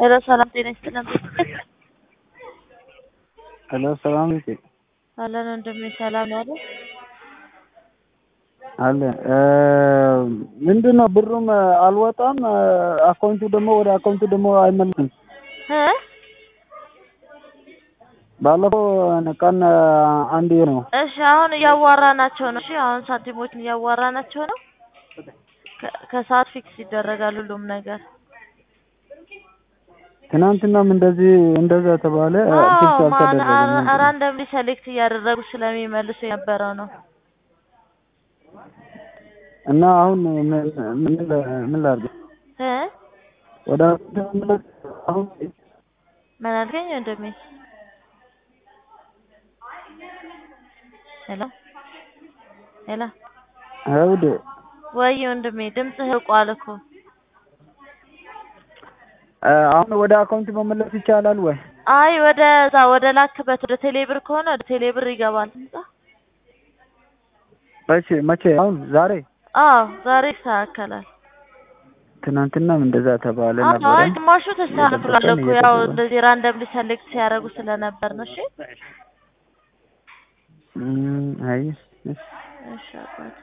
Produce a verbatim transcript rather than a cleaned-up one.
ሄሎ ሰላም ጤና ይስጥልን። ሄሎ ሰላም ነኝ። አለን ወንድሜ ሰላም ነው አይደል? አለ ምንድነው ብሩም አልወጣም አካውንቱ ደግሞ ወደ አካውንቱ ደግሞ አይመለስም። እ ባለፈው ቀን አንዴ ነው። እሺ አሁን እያዋራናቸው ነው። እሺ አሁን ሳንቲሞችን እያዋራናቸው ነው። ከሰዓት ፊክስ ይደረጋል ሁሉም ነገር። ትናንትናም እንደዚህ እንደዛ ተባለ ፊክስ አልተደረገም። ራንደምሊ ሴሌክት እያደረጉ ስለሚመልሱ የነበረው ነው። እና አሁን ምን ምን ላድርግ? እ ወደ ተመለስ አሁን ምን አልከኝ ወንድሜ? ሄሎ ሄሎ አውድ ወይ ወንድሜ ድምጽህ ቋል እኮ። አሁን ወደ አካውንት መመለስ ይቻላል ወይ? አይ ወደ ዛ ወደ ላክበት ወደ ቴሌብር ከሆነ ወደ ቴሌብር ይገባል። መቼ መቼ? አሁን ዛሬ? አዎ ዛሬ ይስተካከላል። ትናንትናም እንደዛ ተባለ ነበር። አይ ግማሹ ተስተካክሏል እኮ ያው እንደዚህ ራንደምሊ ሴሌክት ሲያደርጉ ስለነበር ነው። እሺ እም አይ እሺ አባት